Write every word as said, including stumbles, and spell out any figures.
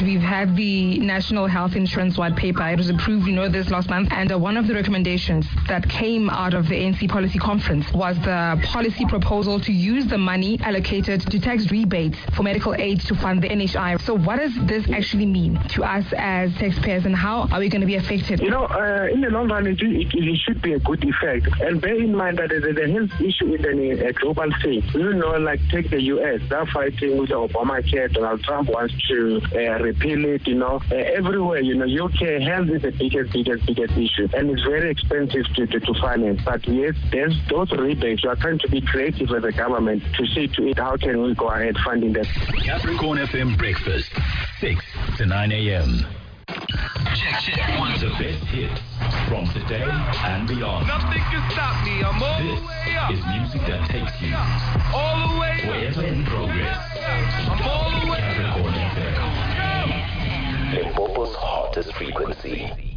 we've had the National Health Insurance White Paper. It was approved, you know, this last month. And uh, one of the recommendations that came out of the A N C policy conference was the policy proposal to use the money allocated to tax rebates for medical aid to fund the N H I. So what does this actually mean to us as taxpayers, and how are we going to be affected? You know, uh, in the long run, it, it, it should be a good effect. And bear in mind that the, the health issue is a, a global thing. You know, like take the U S, they're fighting with the Obamacare. Donald Trump wants to uh, repeal it, you know. Uh, everywhere, you know, U K health is the biggest, biggest, biggest issue. And it's very expensive to, to, to finance. But yes, there's those rebates. You are trying to be creative as a government to see to it how can we go ahead funding that. Capricorn F M Breakfast, six to nine a.m. Check, check. One of the best hits from today and beyond. Nothing can stop me. I'm all this the way up. This is music that takes you all the way up. Wherever in progress. I'm all the way Capricorn F M. up. Limpopo's hottest frequency.